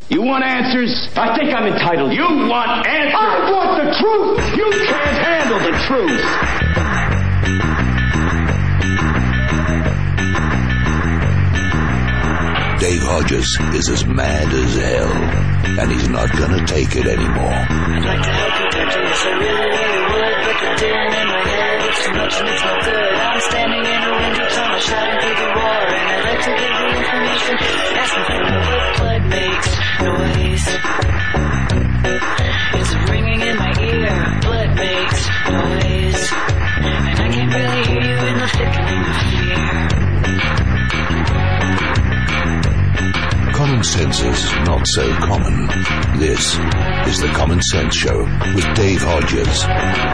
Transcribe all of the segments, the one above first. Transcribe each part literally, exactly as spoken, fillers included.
You want answers? I think I'm entitled. You want answers? I want the truth! You can't handle the truth! Dave Hodges is as mad as hell, and he's not gonna take it anymore. I'd like to help you, touch it, so really, really would, but the din in my head, it's too much and it's no good. I'm standing in a windy tunnel, shouting through the war, and I'd like to give you information. Ask me for the blood makes noise. It's ringing in my ear, blood makes noise, and I can't really hear you in the thickening of fear. Common sense is not so common. This is the Common Sense Show with Dave Hodges.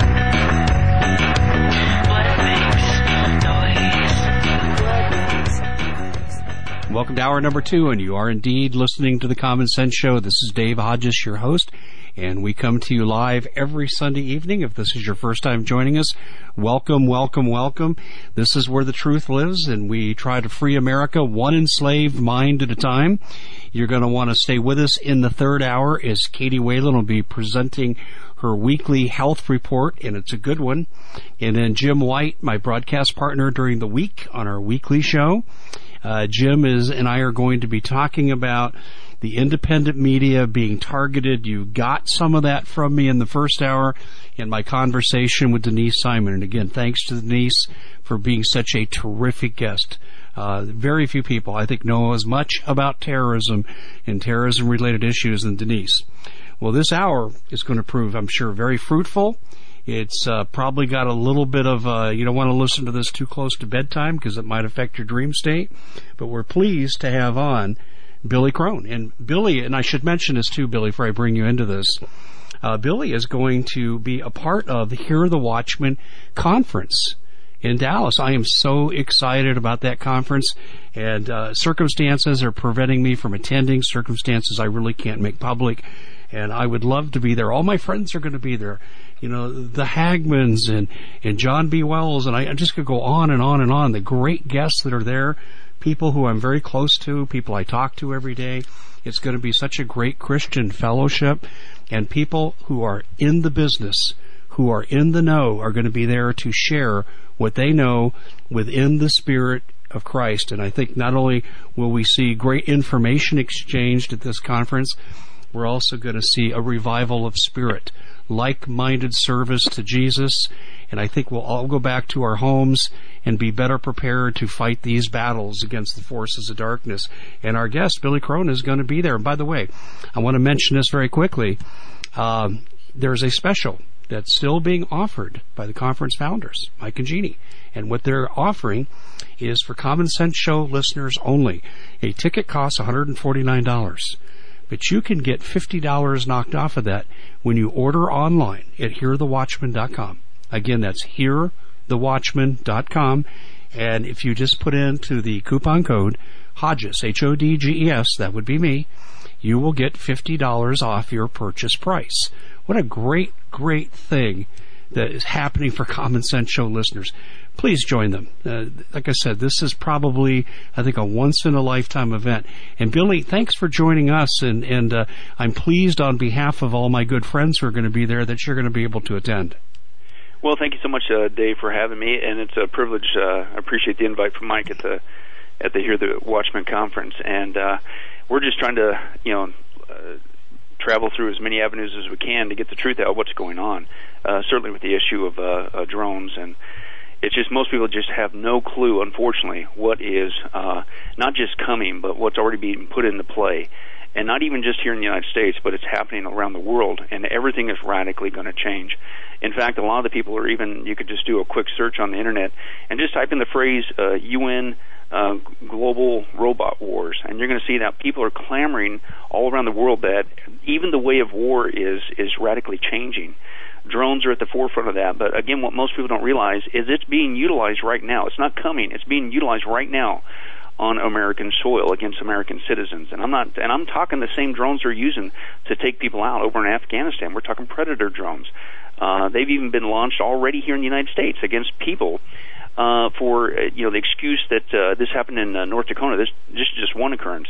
Welcome to hour number two, and you are indeed listening to the Common Sense Show. This is Dave Hodges, your host, and we come to you live every Sunday evening. If this is your first time joining us, welcome, welcome, welcome. This is where the truth lives, and we try to free America one enslaved mind at a time. You're going to want to stay with us in the third hour as Katie Whalen will be presenting her weekly health report, and it's a good one. And then Jim White, my broadcast partner during the week on our weekly show. Uh, Jim is and I are going to be talking about the independent media being targeted. You got some of that from me in the first hour in my conversation with Denise Simon. And again, thanks to Denise for being such a terrific guest. Uh, very few people, I think, know as much about terrorism and terrorism-related issues than Denise. Well, this hour is going to prove, I'm sure, very fruitful. It's uh, probably got a little bit of, uh, you don't want to listen to this too close to bedtime because it might affect your dream state. But we're pleased to have on Billy Crone. And Billy, and I should mention this too, Billy, before I bring you into this. Uh, Billy is going to be a part of the Hear the Watchman conference in Dallas. I am so excited about that conference, and uh, circumstances are preventing me from attending, circumstances I really can't make public, and I would love to be there. All my friends are going to be there. You know, the Hagmans and, and John B. Wells, and I, I just could go on and on and on. The great guests that are there, people who I'm very close to, people I talk to every day. It's going to be such a great Christian fellowship, and people who are in the business, who are in the know, are going to be there to share what they know within the Spirit of Christ. And I think not only will we see great information exchanged at this conference, we're also going to see a revival of spirit, like-minded service to Jesus, and I think we'll all go back to our homes and be better prepared to fight these battles against the forces of darkness. And our guest, Billy Crone, is going to be there. And by the way, I want to mention this very quickly. Um, there's a special that's still being offered by the conference founders, Mike and Jeannie. And what they're offering is for Common Sense Show listeners only. A ticket costs one hundred forty-nine dollars. But you can get fifty dollars knocked off of that when you order online at hear the watchman dot com. Again, that's hear the watchman dot com. And if you just put into the coupon code Hodges, H O D G E S, that would be me, you will get fifty dollars off your purchase price. What a great, great thing that is happening for Common Sense Show listeners. Please join them. Uh, like I said, this is probably, I think, a once-in-a-lifetime event. And Billy, thanks for joining us, and, and uh, I'm pleased on behalf of all my good friends who are going to be there that you're going to be able to attend. Well, thank you so much, uh, Dave, for having me, and it's a privilege. Uh, I appreciate the invite from Mike at the at the Hear the Watchman conference, and uh, we're just trying to, you know, uh, travel through as many avenues as we can to get the truth out of what's going on. Uh, certainly with the issue of uh, uh, drones, and it's just most people just have no clue, unfortunately, what is uh, not just coming, but what's already being put into play. And not even just here in the United States, but it's happening around the world, and everything is radically going to change. In fact, a lot of the people are even, you could just do a quick search on the internet and just type in the phrase uh, U N uh, global robot wars, and you're going to see that people are clamoring all around the world that even the way of war is is radically changing. Drones are at the forefront of that, but again, what most people don't realize is it's being utilized right now. It's not coming; it's being utilized right now on American soil against American citizens. And I'm not, and I'm talking the same drones they're using to take people out over in Afghanistan. We're talking Predator drones. Uh, they've even been launched already here in the United States against people uh, for, uh, you know, the excuse that uh, this happened in uh, North Dakota. This, this is just one occurrence.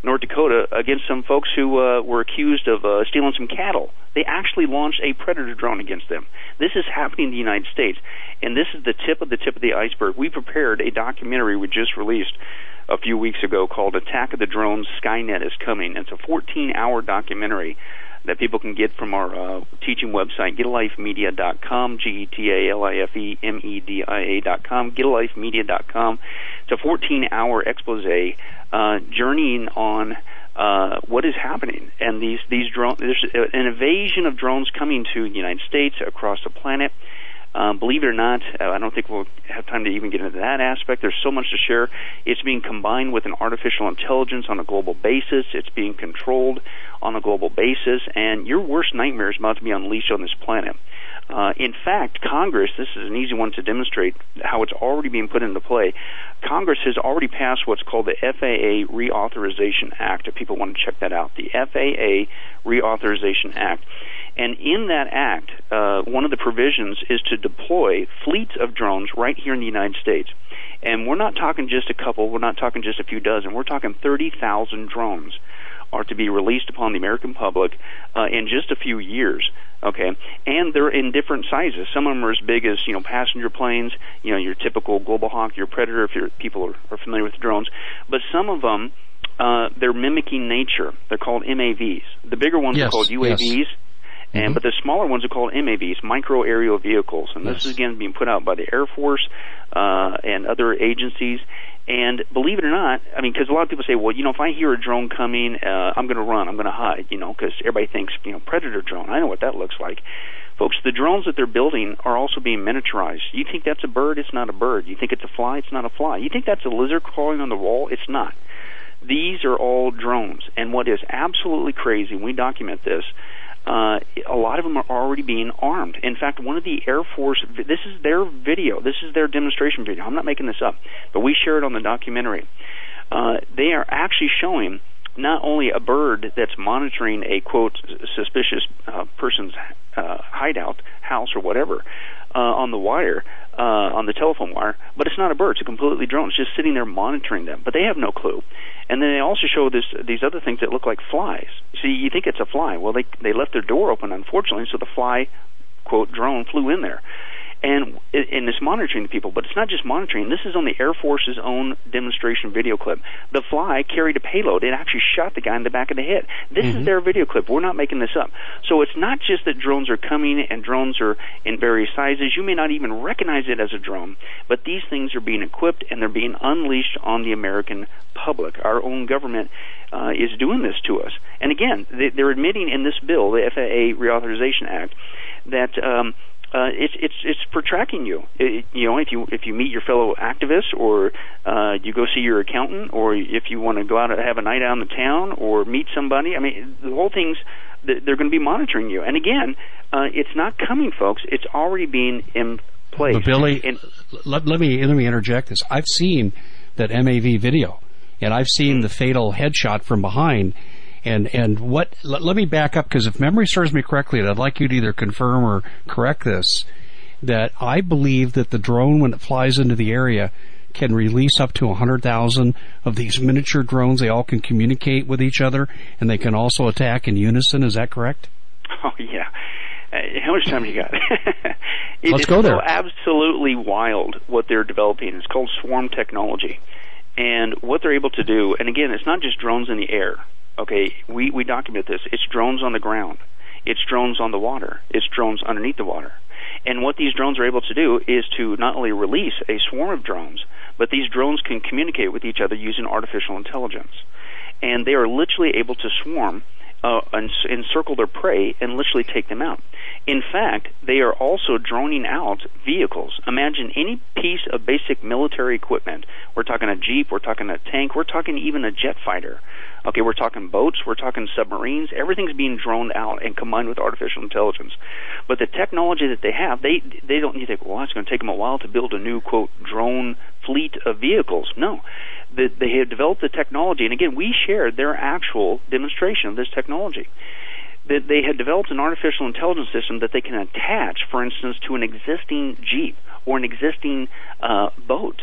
North Dakota, against some folks who uh, were accused of uh, stealing some cattle. They actually launched a Predator drone against them. This is happening in the United States, and this is the tip of the tip of the iceberg. We prepared a documentary we just released a few weeks ago called Attack of the Drones, Skynet is Coming. It's a fourteen-hour documentary that people can get from our uh, teaching website, get a life media dot com, G E T A L I F E M E D I A dot com, get a life media dot com. It's a fourteen-hour expose uh, journeying on uh, what is happening. And these, these drones, there's an invasion of drones coming to the United States, across the planet. Um, believe it or not, uh, I don't think we'll have time to even get into that aspect. There's so much to share. It's being combined with an artificial intelligence on a global basis. It's being controlled on a global basis, and your worst nightmare is about to be unleashed on this planet. Uh, in fact, Congress, this is an easy one to demonstrate how it's already being put into play. Congress has already passed what's called the F A A Reauthorization Act, if people want to check that out. The F A A Reauthorization Act. And in that act, uh, one of the provisions is to deploy fleets of drones right here in the United States. And we're not talking just a couple, we're not talking just a few dozen, we're talking thirty thousand drones are to be released upon the American public uh, in just a few years, okay? And they're in different sizes. Some of them are as big as, you know, passenger planes, you know, your typical Global Hawk, your Predator, if you're, people are, are familiar with drones. But some of them, uh, they're mimicking nature. They're called M A Vs. The bigger ones yes, are called U A Vs. Yes. And mm-hmm. But the smaller ones are called M A Vs, micro aerial vehicles, and this yes. is again being put out by the Air Force uh, and other agencies. And believe it or not, I mean, because a lot of people say, well, you know, if I hear a drone coming, uh, I'm going to run, I'm going to hide, you know, because everybody thinks, you know, Predator drone. I know what that looks like. Folks, the drones that they're building are also being miniaturized. You think that's a bird? It's not a bird. You think it's a fly? It's not a fly. You think that's a lizard crawling on the wall? It's not. These are all drones. And what is absolutely crazy, and we document this, Uh, a lot of them are already being armed. In fact, one of the Air Force, this is their video, this is their demonstration video. I'm not making this up, but we share it on the documentary. Uh, they are actually showing not only a bird that's monitoring a, quote, suspicious uh, person's uh, hideout, house or whatever, uh, on the wire, uh, on the telephone wire, but it's not a bird, it's a completely drone. It's just sitting there monitoring them, but they have no clue. And then they also show this, these other things that look like flies. See, you think it's a fly. Well, they they left their door open, unfortunately, so the fly, quote, drone flew in there. And, and it's monitoring the people, but it's not just monitoring. This is on the Air Force's own demonstration video clip. The fly carried a payload. It actually shot the guy in the back of the head. This mm-hmm. is their video clip. We're not making this up. So it's not just that drones are coming and drones are in various sizes. You may not even recognize it as a drone, but these things are being equipped and they're being unleashed on the American public. Our own government uh, is doing this to us. And again, they, they're admitting in this bill, the F A A Reauthorization Act, that um, Uh, it's it's it's for tracking you. It, you know, if you if you meet your fellow activists, or uh, you go see your accountant, or if you want to go out and have a night out in the town, or meet somebody. I mean, the whole thing's they're going to be monitoring you. And again, uh, it's not coming, folks. It's already being in place. But Billy, and, let, let me let me interject this. I've seen that M A V video, and I've seen the fatal headshot from behind. And and what? Let, let me back up, because if memory serves me correctly, and I'd like you to either confirm or correct this, that I believe that the drone, when it flies into the area, can release up to one hundred thousand of these miniature drones. They all can communicate with each other, and they can also attack in unison. Is that correct? Oh, yeah. Uh, how much time you got? it, Let's go there. It's so absolutely wild what they're developing. It's called swarm technology. And what they're able to do, and again, it's not just drones in the air. Okay, we, we document this. It's drones on the ground. It's drones on the water. It's drones underneath the water. And what these drones are able to do is to not only release a swarm of drones, but these drones can communicate with each other using artificial intelligence. And they are literally able to swarm uh, and encircle their prey and literally take them out. In fact, they are also droning out vehicles. Imagine any piece of basic military equipment. We're talking a Jeep, we're talking a tank, we're talking even a jet fighter. Okay, we're talking boats, we're talking submarines. Everything's being droned out and combined with artificial intelligence. But the technology that they have, they they don't need to think, well, it's going to take them a while to build a new, quote, drone fleet of vehicles. No. The, they have developed the technology, and again, we shared their actual demonstration of this technology. That they had developed an artificial intelligence system that they can attach, for instance, to an existing Jeep or an existing uh, boat.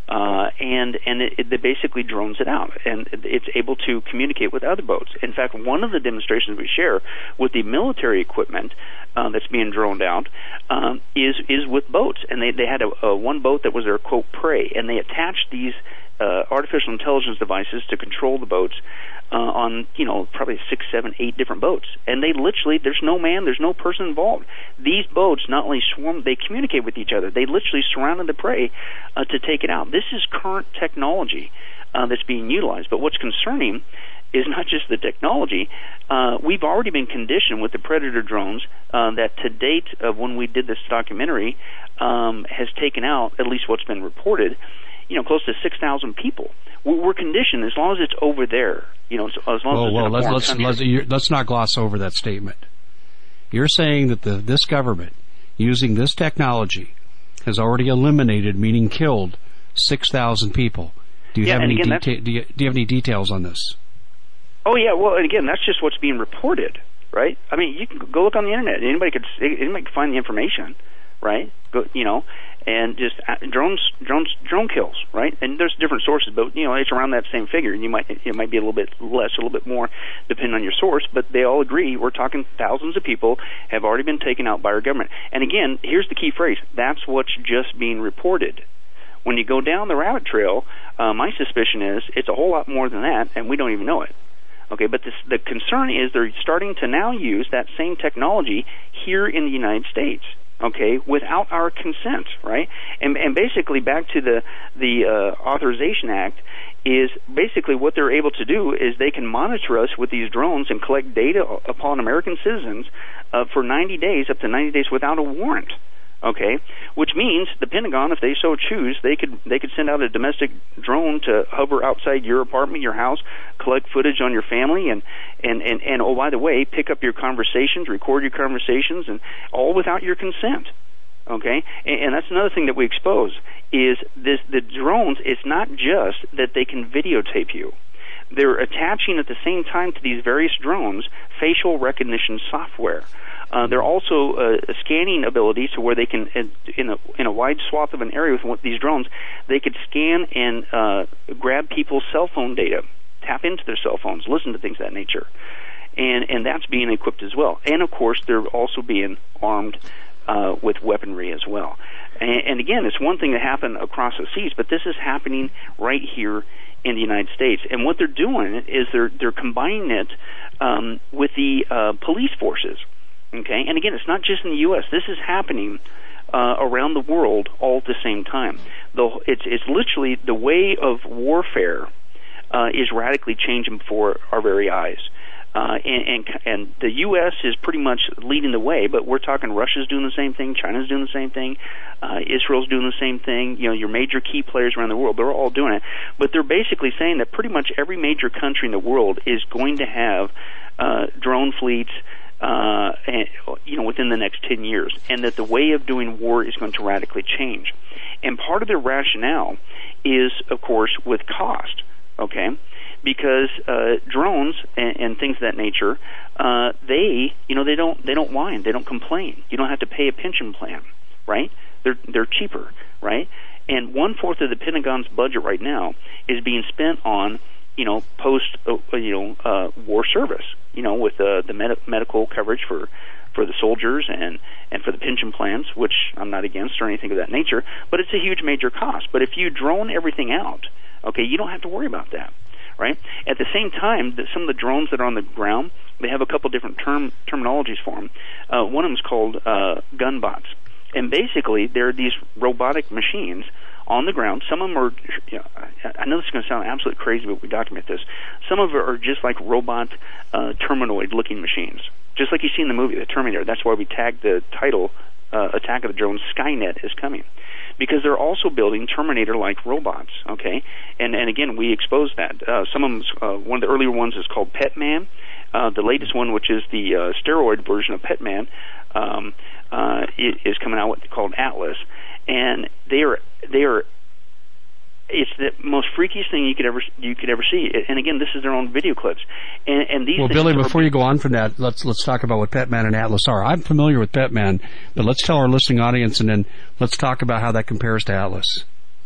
Uh, and and it, it basically drones it out, and it's able to communicate with other boats. In fact, one of the demonstrations we share with the military equipment uh, that's being droned out um, is is with boats. And they, they had a, a one boat that was their, quote, prey, and they attached these uh, artificial intelligence devices to control the boats uh, on, you know, probably six, seven, eight different boats. And they literally, there's no man, there's no person involved. These boats not only swarm, they communicate with each other. They literally surrounded the prey uh, to take it out. This is current technology uh, that's being utilized. But what's concerning is not just the technology. Uh, we've already been conditioned with the Predator drones uh, that to date of when we did this documentary um, has taken out, at least what's been reported, you know, close to six thousand people. We're, we're conditioned as long as it's over there. You know, as long as well, it's well, in a let's foreign let's country. let's, you're, let's not gloss over that statement. You're saying that the this government, using this technology, has already eliminated, meaning killed, six thousand people. Do you Yeah, have and any again, deta- do, you, do you have any details on this? Oh yeah, well, and again, that's just what's being reported, right? I mean, you can go look on the internet. Anybody could anybody can find the information, right? Go, you know, and just uh, drones, drones, drone kills, right? And there's different sources, but you know, it's around that same figure. You might it might be a little bit less, a little bit more, depending on your source. But they all agree we're talking thousands of people have already been taken out by our government. And again, here's the key phrase: that's what's just being reported. When you go down the rabbit trail, uh, my suspicion is it's a whole lot more than that, and we don't even know it. Okay, but this, the concern is they're starting to now use that same technology here in the United States. Okay, without our consent, right? And and basically, back to the the uh, Authorization Act, is basically what they're able to do is they can monitor us with these drones and collect data upon American citizens uh, for ninety days, up to ninety days, without a warrant. Okay, which means the Pentagon, if they so choose, they could they could send out a domestic drone to hover outside your apartment, your house, collect footage on your family, and and and, and oh, by the way, pick up your conversations, record your conversations, and all without your consent. Okay, and, and that's another thing that we expose is this: the drones. It's not just that they can videotape you. They're attaching at the same time to these various drones facial recognition software. Uh, they're also uh, scanning abilities to where they can, in a in a wide swath of an area with one, these drones, they could scan and uh, grab people's cell phone data, tap into their cell phones, listen to things of that nature, and and that's being equipped as well. And of course, they're also being armed uh, with weaponry as well. And, and again, it's one thing to happen across the seas, but this is happening right here in the United States. And what they're doing is they're they're combining it um, with the uh, police forces. Okay, and again, it's not just in the U S This is happening uh, around the world all at the same time. The, it's it's literally the way of warfare uh, is radically changing before our very eyes. Uh, and, and and the U S is pretty much leading the way, but we're talking Russia's doing the same thing, China's doing the same thing, uh, Israel's doing the same thing. You know, your major key players around the world, they're all doing it. But they're basically saying that pretty much every major country in the world is going to have uh, drone fleets, Uh, and, you know, within the next ten years, and that the way of doing war is going to radically change. And part of their rationale is, of course, with cost, okay? Because uh, drones and, and things of that nature, uh, they, you know, they don't they don't whine, they don't complain. You don't have to pay a pension plan, right? They're they're cheaper, right? And one fourth of the Pentagon's budget right now is being spent on, you know, post, uh, you know, uh, war service. You know, with uh, the med- medical coverage for, for the soldiers and, and for the pension plans, which I'm not against or anything of that nature, but it's a huge major cost. But if you drone everything out, okay, you don't have to worry about that, right? At the same time, the, some of the drones that are on the ground, they have a couple different term terminologies for them. Uh, one of them is called uh, gunbots. And basically, they're these robotic machines on the ground. Some of them are, you know, I know this is going to sound absolutely crazy, but we document this. Some of them are just like robot uh, Terminoid-looking machines, just like you see in the movie, The Terminator. That's why we tagged the title, uh, Attack of the Drones, Skynet is coming. Because they're also building Terminator-like robots, okay? And and again, we exposed that. Uh, some of them, uh, one of the earlier ones is called Petman. Uh, the latest one, which is the uh, steroid version of Petman, um, uh, is coming out with called Atlas. And they are they are it's the most freakiest thing you could ever you could ever see. And again, this is their own video clips. And, and these well, Billy, before you go on from that, let's let's talk about what Petman and Atlas are. I'm familiar with Petman, but let's tell our listening audience, and then let's talk about how that compares to Atlas.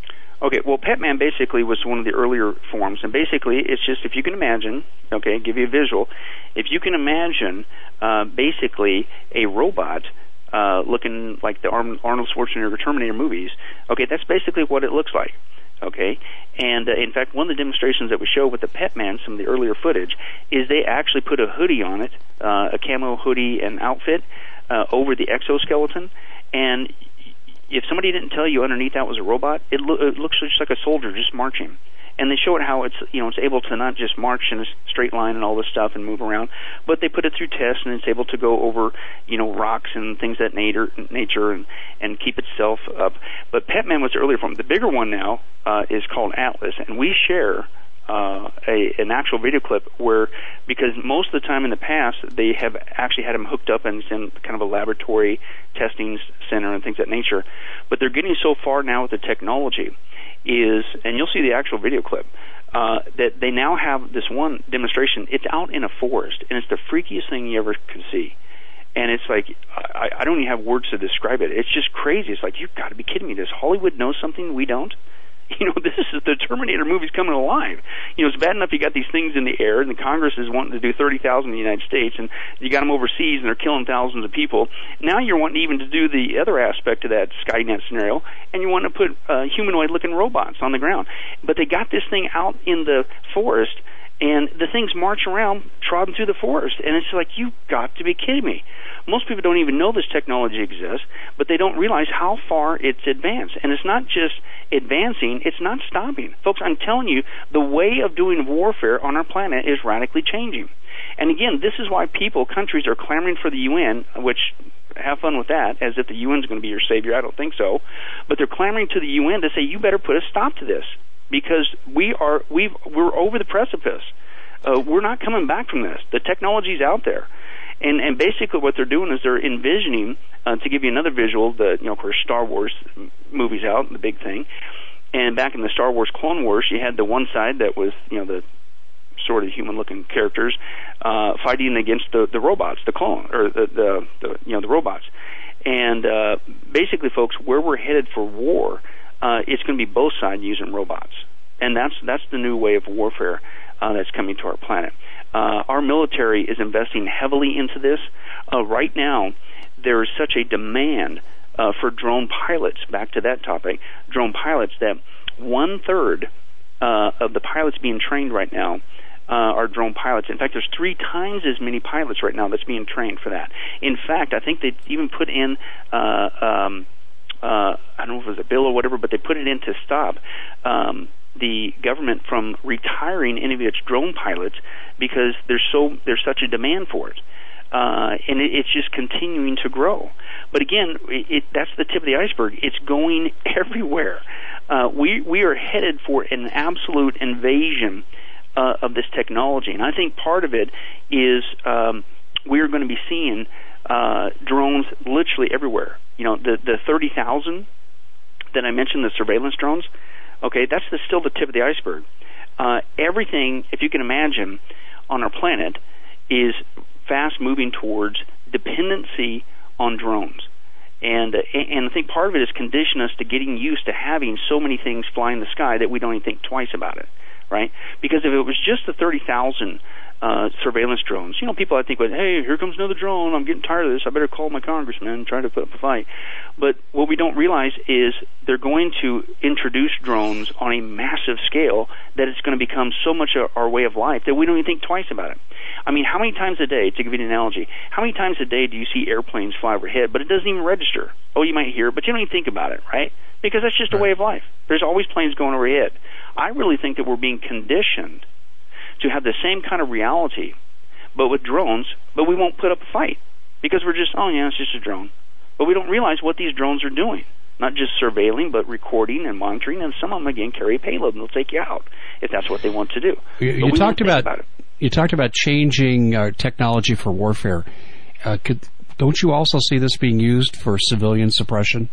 Okay, well, Petman basically was one of the earlier forms, and basically it's just, if you can imagine, okay, give you a visual, if you can imagine uh, basically a robot uh, looking like the Arnold Schwarzenegger Terminator movies, okay, that's basically what it looks like. Okay, and uh, in fact, one of the demonstrations that we show with the Petman, some of the earlier footage, is they actually put a hoodie on it, uh, a camo hoodie and outfit uh, over the exoskeleton, and if somebody didn't tell you underneath that was a robot, it, lo- it looks just like a soldier just marching. And they show it how it's, you know, it's able to not just march in a straight line and all this stuff and move around, but they put it through tests and it's able to go over, you know, rocks and things of that nature, nature and, and keep itself up. But Petman was the earlier form. The bigger one now uh, is called Atlas, and we share uh, a, an actual video clip where, because most of the time in the past they have actually had them hooked up in some kind of a laboratory testing center and things of that nature, but they're getting so far now with the technology is, and you'll see the actual video clip, uh, that they now have this one demonstration. It's out in a forest, and it's the freakiest thing you ever could see. And it's like, I, I don't even have words to describe it. It's just crazy. It's like, you've got to be kidding me. Does Hollywood know something we don't? You know, this is the Terminator movie's coming alive. You know, it's bad enough you got these things in the air, and the Congress is wanting to do thirty thousand in the United States, and you got them overseas, and they're killing thousands of people. Now you're wanting even to do the other aspect of that Skynet scenario, and you want to put uh, humanoid-looking robots on the ground. But they got this thing out in the forest, and the things march around, trotting through the forest, and it's like, you've got to be kidding me. Most people don't even know this technology exists, but they don't realize how far it's advanced. And it's not just advancing, it's not stopping. Folks, I'm telling you, the way of doing warfare on our planet is radically changing. And again, this is why people, countries, are clamoring for the U N, which, have fun with that, as if the U N is going to be your savior. I don't think so. But they're clamoring to the U N to say, you better put a stop to this, because we are, we've, we're over the precipice. Uh, we're not coming back from this. The technology's out there. And, and basically what they're doing is they're envisioning, uh, to give you another visual, the, you know, of course, Star Wars movies out, the big thing. And back in the Star Wars Clone Wars, you had the one side that was, you know, the sort of human-looking characters uh, fighting against the, the robots, the clone, or the, the, the you know, the robots. And uh, basically, folks, where we're headed for war, uh, it's going to be both sides using robots. And that's that's the new way of warfare uh, that's coming to our planet. Uh, our military is investing heavily into this. Uh, right now, there is such a demand uh, for drone pilots, back to that topic, drone pilots, that one-third uh, of the pilots being trained right now uh, are drone pilots. In fact, there's three times as many pilots right now that's being trained for that. In fact, I think they even put in, uh, um, uh, I don't know if it was a bill or whatever, but they put it in to stop um, the government from retiring any of its drone pilots because there's so there's such a demand for it, uh, and it, it's just continuing to grow. But again, it, it, that's the tip of the iceberg. It's going everywhere. Uh, we we are headed for an absolute invasion uh, of this technology, and I think part of it is um, we're going to be seeing uh, drones literally everywhere. You know, the the thirty thousand that I mentioned, the surveillance drones. Okay, that's the, still the tip of the iceberg. Uh, everything, if you can imagine, on our planet is fast moving towards dependency on drones. And, uh, and I think part of it is condition us to getting used to having so many things fly in the sky that we don't even think twice about it, right? Because if it was just the thirty thousand uh, surveillance drones, you know, people I think, would, hey, here comes another drone, I'm getting tired of this, I better call my congressman and try to put up a fight. But what we don't realize is they're going to introduce drones on a massive scale that it's going to become so much a, our way of life that we don't even think twice about it. I mean, how many times a day, to give you an analogy, how many times a day do you see airplanes fly overhead, but it doesn't even register? Oh, you might hear it, but you don't even think about it, right? Because that's just a way of life. There's always planes going overhead. I really think that we're being conditioned to have the same kind of reality, but with drones, but we won't put up a fight because we're just, oh, yeah, it's just a drone. But we don't realize what these drones are doing. Not just surveilling, but recording and monitoring, and some of them, again, carry a payload, and they'll take you out if that's what they want to do. You, you talked about, about you talked about changing uh, technology for warfare. Uh, could, don't you also see this being used for civilian suppression?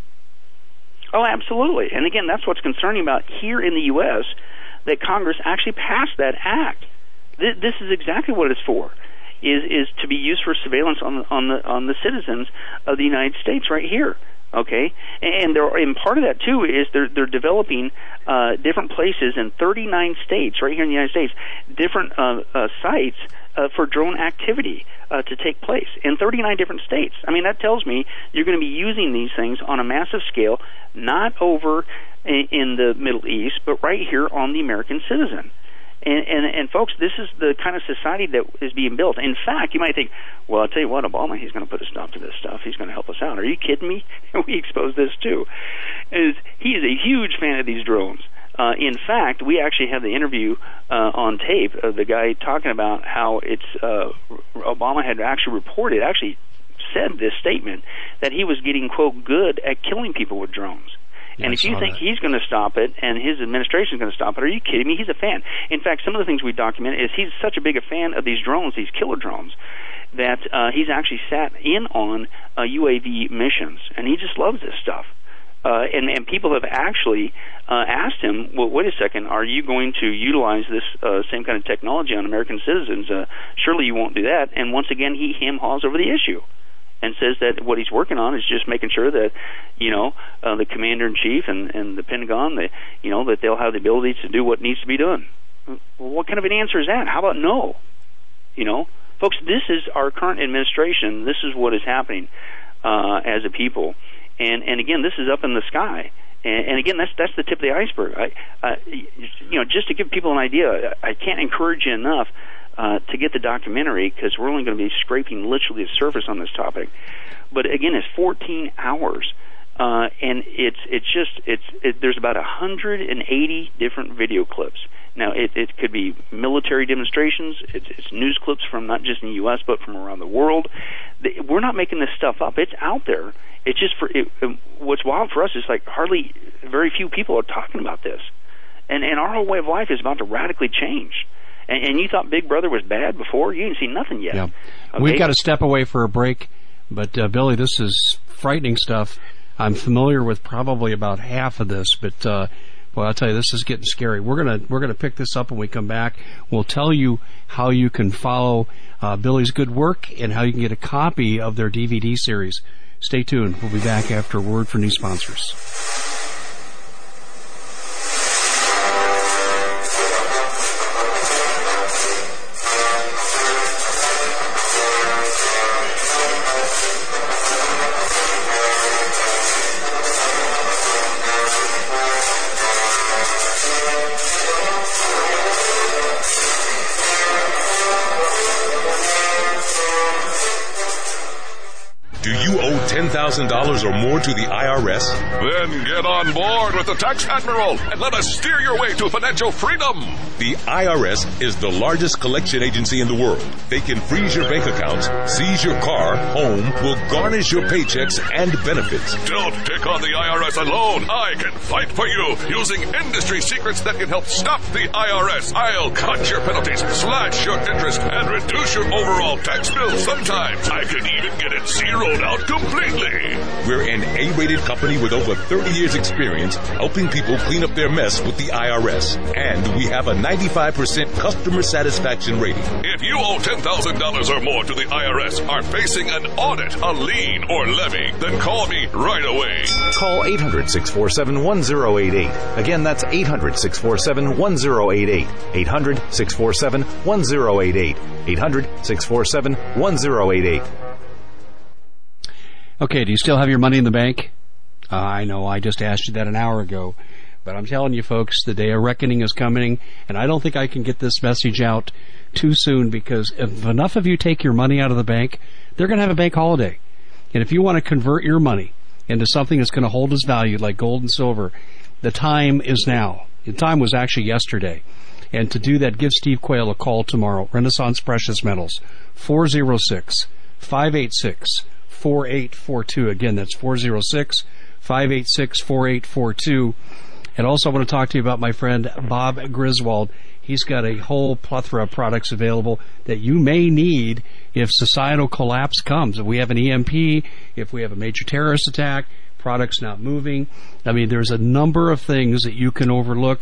Oh, absolutely. And again, that's what's concerning about here in the U S, that Congress actually passed that act. This, this is exactly what it's for. Is is to be used for surveillance on on the on the citizens of the United States right here. Okay, and they're, and part of that too is they're they're developing uh, different places in thirty-nine states, right here in the United States, different uh, uh, sites uh, for drone activity uh, to take place in thirty-nine different states. I mean, that tells me you're going to be using these things on a massive scale, not over in, in the Middle East, but right here on the American citizen. And, and, and folks, this is the kind of society that is being built. In fact, you might think, well, I'll tell you what, Obama, he's going to put a stop to this stuff. He's going to help us out. Are you kidding me? We exposed this too. Is he is a huge fan of these drones. Uh, in fact, we actually have the interview uh, on tape of the guy talking about how it's uh, Obama had actually reported, actually said this statement, that he was getting, quote, good at killing people with drones. Yeah, and if you think that. he's going to stop it and his administration is going to stop it, are you kidding me? He's a fan. In fact, some of the things we document is he's such a big a fan of these drones, these killer drones, that uh, he's actually sat in on uh, U A V missions, and he just loves this stuff. Uh, and, and people have actually uh, asked him, well, wait a second, are you going to utilize this uh, same kind of technology on American citizens? Uh, surely you won't do that. And once again, he hem-haws over the issue and says that what he's working on is just making sure that, you know, uh, the commander-in-chief and, and the Pentagon, they, you know, that they'll have the ability to do what needs to be done. Well, what kind of an answer is that? How about no? You know? Folks, this is our current administration. This is what is happening uh, as a people. And, and again, this is up in the sky. And, and again, that's that's the tip of the iceberg. I, uh, you know, just to give people an idea, I can't encourage you enough Uh, to get the documentary, because we're only going to be scraping literally the surface on this topic. But again, it's fourteen hours, uh, and it's it's just it's it, there's about one hundred eighty different video clips. Now, it, it could be military demonstrations. It's, it's news clips from not just in the U S but from around the world. The, we're not making this stuff up. It's out there. It's just for it, what's wild for us is like hardly very few people are talking about this, and and our whole way of life is about to radically change. And, and you thought Big Brother was bad before? You didn't see nothing yet. Yeah. Okay? We've got to step away for a break. But, uh, Billy, this is frightening stuff. I'm familiar with probably about half of this. But, uh, well, I'll tell you, this is getting scary. We're going to we're gonna pick this up when we come back. We'll tell you how you can follow uh, Billy's good work and how you can get a copy of their D V D series. Stay tuned. We'll be back after a word from new sponsors. ten thousand dollars or more to the I R S? Then get on board with the Tax Admiral and let us steer your way to financial freedom. The I R S is the largest collection agency in the world. They can freeze your bank accounts, seize your car, home, will garnish your paychecks and benefits. Don't take on the I R S alone. I can fight for you using industry secrets that can help stop the I R S. I'll cut your penalties, slash your interest, and reduce your overall tax bill. Sometimes I can even get it zeroed out completely. We're an A-rated company with over thirty years experience helping people clean up their mess with the I R S. And we have a ninety-five percent customer satisfaction rating. If you owe ten thousand dollars or more to the I R S, are facing an audit, a lien, or levy, then call me right away. Call eight hundred, six four seven, one zero eight eight. Again, that's eight hundred, six four seven, one zero eight eight. eight hundred, six four seven, one zero eight eight. eight hundred, six four seven, one zero eight eight. Okay, do you still have your money in the bank? Uh, I know, I just asked you that an hour ago. But I'm telling you, folks, the day of reckoning is coming, and I don't think I can get this message out too soon, because if enough of you take your money out of the bank, they're going to have a bank holiday. And if you want to convert your money into something that's going to hold its value, like gold and silver, the time is now. The time was actually yesterday. And to do that, give Steve Quayle a call tomorrow. Renaissance Precious Metals, four oh six, five eight six, four eight four two. Again, that's four oh six, five eight six, four eight four two. And also I want to talk to you about my friend Bob Griswold. He's got a whole plethora of products available that you may need if societal collapse comes. If we have an E M P, if we have a major terrorist attack, products not moving. I mean, there's a number of things that you can overlook.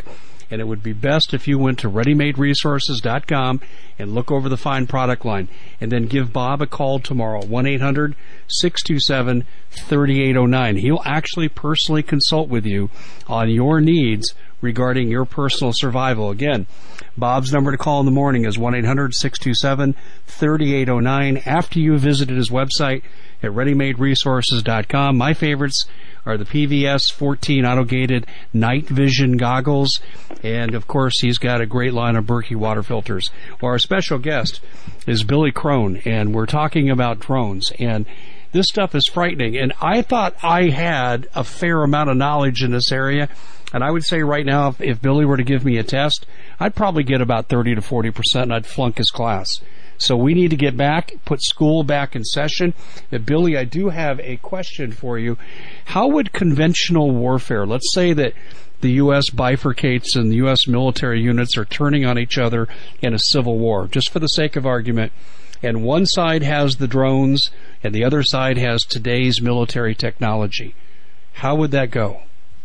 And it would be best if you went to ready made resources dot com and look over the fine product line. And then give Bob a call tomorrow, one eight hundred six two seven three eight zero nine. He'll actually personally consult with you on your needs regarding your personal survival. Again, Bob's number to call in the morning is one eight hundred six two seven three eight zero nine. After you visited his website at ready made resources dot com, my favorites are the P V S fourteen auto-gated night vision goggles, and of course he's got a great line of Berkey water filters. Well, our special guest is Billy Crone, and we're talking about drones, and this stuff is frightening. And I thought I had a fair amount of knowledge in this area, and I would say right now, if, if Billy were to give me a test, I'd probably get about thirty to forty percent, and I'd flunk his class. So we need to get back, put school back in session. Uh, Billy, I do have a question for you. How would conventional warfare, let's say that the U S bifurcates and the U S military units are turning on each other in a civil war, just for the sake of argument, and one side has the drones and the other side has today's military technology. How would that go?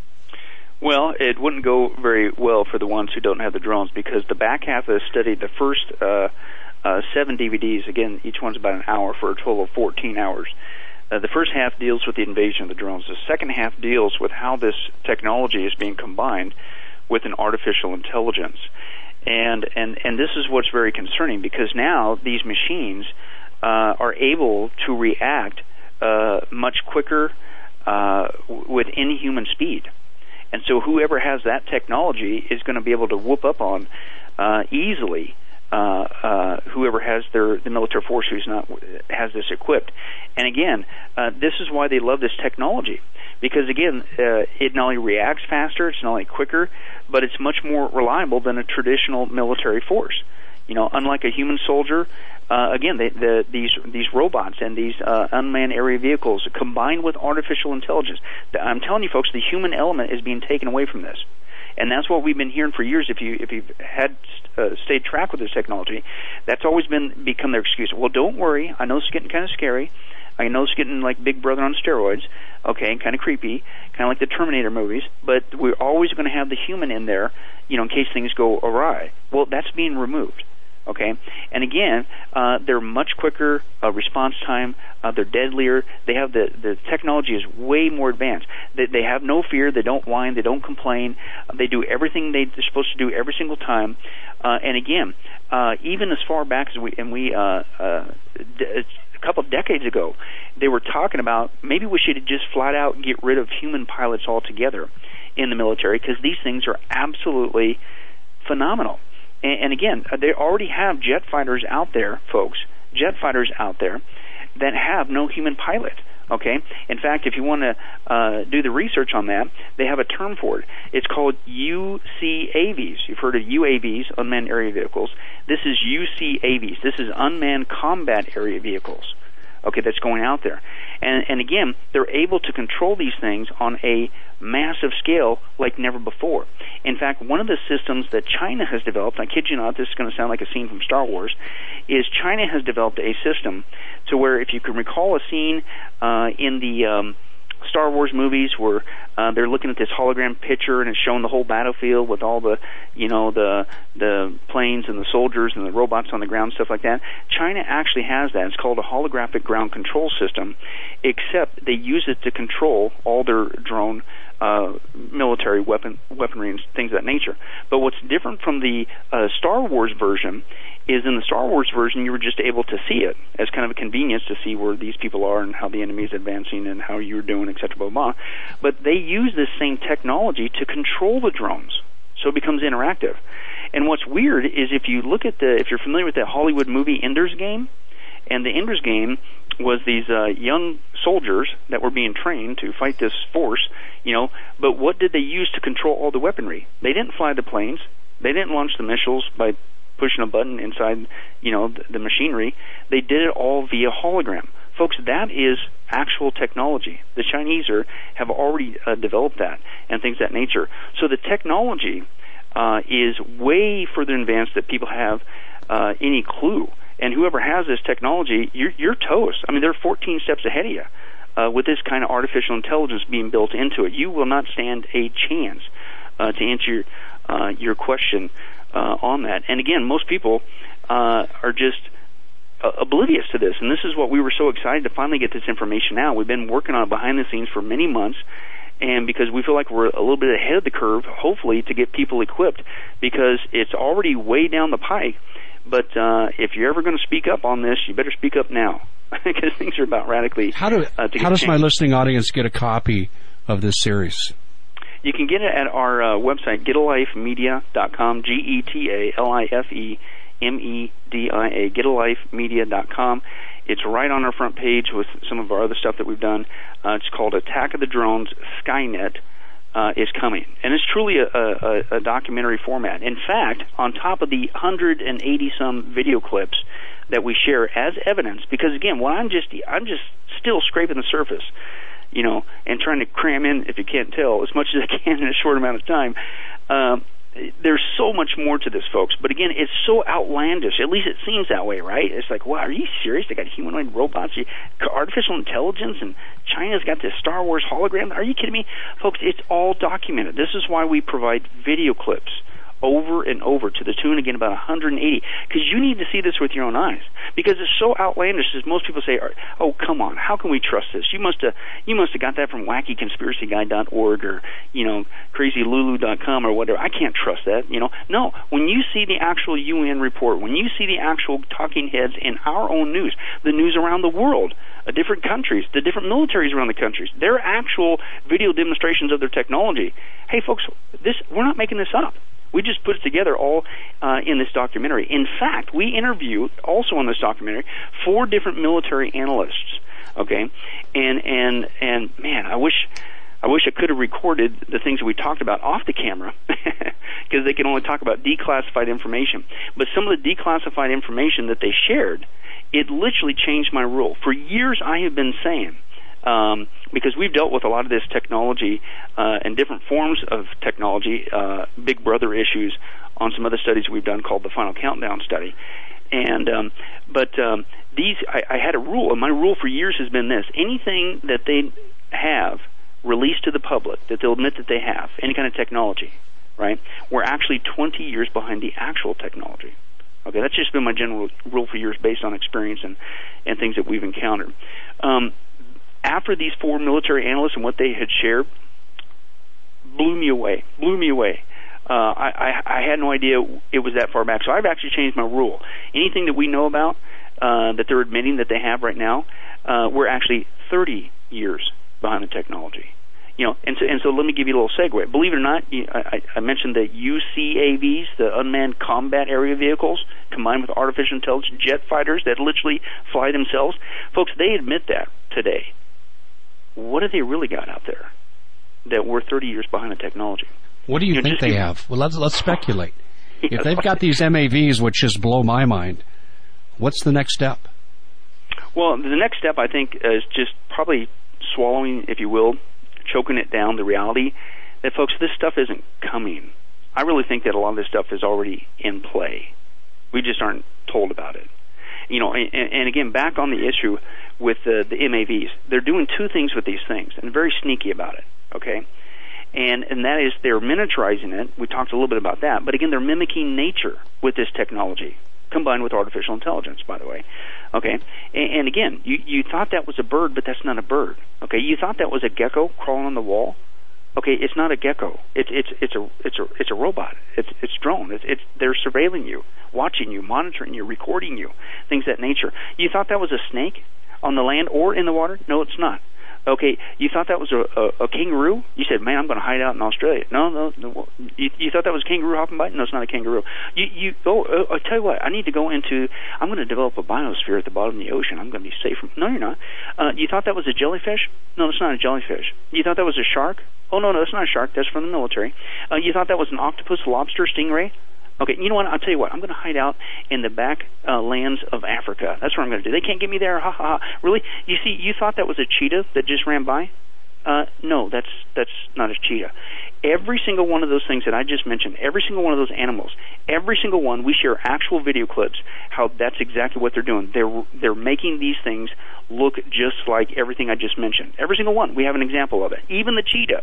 Well, it wouldn't go very well for the ones who don't have the drones, because the back half of the study, the first uh, uh, seven D V Ds, again, each one's about an hour for a total of fourteen hours. Uh, the first half deals with the invasion of the drones. The second half deals with how this technology is being combined with an artificial intelligence. And, and, and this is what's very concerning, because now these machines uh, are able to react uh, much quicker uh, with inhuman speed. And so whoever has that technology is going to be able to whoop up on uh, easily uh, uh, whoever has their the military force who's not has this equipped. And again, uh, this is why they love this technology, because again, uh, it not only reacts faster, it's not only quicker, but it's much more reliable than a traditional military force. You know, unlike a human soldier, uh, again, they, the, these these robots and these uh, unmanned area vehicles combined with artificial intelligence. I'm telling you, folks, the human element is being taken away from this, and that's what we've been hearing for years. If you if you've had uh, stayed track with this technology, that's always been become their excuse. Well, don't worry. I know it's getting kind of scary. I know it's getting like Big Brother on steroids. Okay, kind of creepy, kind of like the Terminator movies. But we're always going to have the human in there, you know, in case things go awry. Well, that's being removed. Okay, and again, uh, they're much quicker uh, response time. Uh, they're deadlier. They have the the technology is way more advanced. They, they have no fear. They don't whine. They don't complain. Uh, they do everything they, they're supposed to do every single time. Uh, and again, uh, even as far back as we and we uh, uh, d- a couple of decades ago, they were talking about maybe we should just flat out get rid of human pilots altogether in the military, because these things are absolutely phenomenal. And again, they already have jet fighters out there, folks, jet fighters out there that have no human pilot, okay? In fact, if you want to uh, do the research on that, they have a term for it. It's called U C A Vs. You've heard of U A Vs, unmanned area vehicles. This is U C A Vs. This is unmanned combat area vehicles, okay, that's going out there. And, and again, they're able to control these things on a massive scale like never before. In fact, one of the systems that China has developed, I kid you not, this is going to sound like a scene from Star Wars, is China has developed a system to where, if you can recall a scene uh, in the um, Star Wars movies where uh, they're looking at this hologram picture and it's showing the whole battlefield with all the, you know, the the planes and the soldiers and the robots on the ground, stuff like that. China actually has that. It's called a holographic ground control system, except they use it to control all their drone uh, military weapon weaponry and things of that nature. But what's different from the uh, Star Wars version is in the Star Wars version, you were just able to see it as kind of a convenience to see where these people are and how the enemy is advancing and how you're doing, et cetera, blah, blah. But they use this same technology to control the drones, so it becomes interactive. And what's weird is if you look at the, if you're familiar with the Hollywood movie Ender's Game, and the Ender's Game was these uh, young soldiers that were being trained to fight this force, you know, but what did they use to control all the weaponry? They didn't fly the planes. They didn't launch the missiles by pushing a button inside, you know, the, the machinery. They did it all via hologram. Folks, that is actual technology. The Chinese are, have already uh, developed that and things of that nature. So the technology uh, is way further advanced than people have uh, any clue. And whoever has this technology, you're, you're toast. I mean, they're fourteen steps ahead of you uh, with this kind of artificial intelligence being built into it. You will not stand a chance uh, to answer uh, your question uh, on that. And again, most people uh, are just uh, oblivious to this, and this is what we were so excited to finally get this information out. We've been working on it behind the scenes for many months, and because we feel like we're a little bit ahead of the curve, hopefully, to get people equipped, because it's already way down the pike. But uh, if you're ever going to speak up on this, you better speak up now, because things are about radically. How do uh, to how does changed. my listening audience get a copy of this series? You can get it at our uh, website, get a life media dot com, G E T A L I F E M E D I A, get a life media dot com. It's right on our front page with some of our other stuff that we've done. Uh, it's called Attack of the Drones, Skynet uh, is Coming. And it's truly a, a, a documentary format. In fact, on top of the one hundred eighty-some video clips that we share as evidence, because, again, what I'm just I'm just still scraping the surface, you know, and trying to cram in, if you can't tell, as much as I can in a short amount of time. Um, there's so much more to this, folks. But again, it's so outlandish. At least it seems that way, right? It's like, wow, are you serious? They got humanoid robots, artificial intelligence, and China's got this Star Wars hologram. Are you kidding me? Folks, it's all documented. This is why we provide video clips over and over to the tune, again, about one hundred eighty, because you need to see this with your own eyes, because it's so outlandish. As most people say, oh, come on, how can we trust this? You must have you must have got that from wacky conspiracy guy dot org or, you know, crazy lulu dot com or whatever. I can't trust that, you know. No, when you see the actual U N report, when you see the actual talking heads in our own news, the news around the world, uh, different countries, the different militaries around the countries, their actual video demonstrations of their technology. Hey, folks, this we're not making this up. We just put it together all uh, in this documentary. In fact, we interviewed, also in this documentary, four different military analysts, okay? And, and, and man, I wish I wish I could have recorded the things that we talked about off the camera, because they can only talk about declassified information. But some of the declassified information that they shared, it literally changed my rule. For years I have been saying, Um, because we've dealt with a lot of this technology uh, and different forms of technology, uh, Big Brother issues on some other studies we've done called the Final Countdown study. And um, but um, these, I, I had a rule, and my rule for years has been this: anything that they have released to the public, that they'll admit that they have, any kind of technology, right? We're actually twenty years behind the actual technology. Okay, that's just been my general rule for years, based on experience and and things that we've encountered. Um, After these four military analysts and what they had shared, blew me away, blew me away. Uh, I, I, I had no idea it was that far back. So I've actually changed my rule. Anything that we know about uh, that they're admitting that they have right now, uh, we're actually thirty years behind the technology. You know, and so, and so let me give you a little segue. Believe it or not, you, I, I mentioned the U C A Vs, the unmanned combat area vehicles, combined with artificial intelligence jet fighters that literally fly themselves. Folks, they admit that today. What have they really got out there that we're thirty years behind the technology? What do you, you know, think they have? Well, let's let's speculate. Yeah, if they've got these M A Vs, which just blow my mind, what's the next step? Well, the next step, I think, is just probably swallowing, if you will, choking it down, the reality that, folks, this stuff isn't coming. I really think that a lot of this stuff is already in play. We just aren't told about it. You know, and, and again, back on the issue with the, the M A Vs, they're doing two things with these things, and very sneaky about it, okay? And and that is they're miniaturizing it. We talked a little bit about that. But again, they're mimicking nature with this technology, combined with artificial intelligence, by the way, okay? And, and again, you, you thought that was a bird, but that's not a bird, okay? You thought that was a gecko crawling on the wall. Okay, it's not a gecko. It's it's it's a it's a it's a robot. It's it's drone. It's it's they're surveilling you, watching you, monitoring you, recording you, things of that nature. You thought that was a snake on the land or in the water? No, it's not. Okay, you thought that was a, a, a kangaroo? You said, man, I'm going to hide out in Australia. No, no, no. You, you thought that was a kangaroo hopping by? No, it's not a kangaroo. You, you, oh, uh, I tell you what, I need to go into, I'm going to develop a biosphere at the bottom of the ocean. I'm going to be safe from, no, you're not. Uh, you thought that was a jellyfish? No, it's not a jellyfish. You thought that was a shark? Oh, no, no, that's not a shark. That's from the military. Uh, you thought that was an octopus, lobster, stingray? Okay, you know what? I'll tell you what. I'm going to hide out in the back uh, lands of Africa. That's what I'm going to do. They can't get me there. Ha ha ha. Really? You see, you thought that was a cheetah that just ran by? Uh, no, that's that's not a cheetah. Every single one of those things that I just mentioned, every single one of those animals, every single one, we share actual video clips. How that's exactly what they're doing. They're they're making these things look just like everything I just mentioned. Every single one. We have an example of it. Even the cheetah.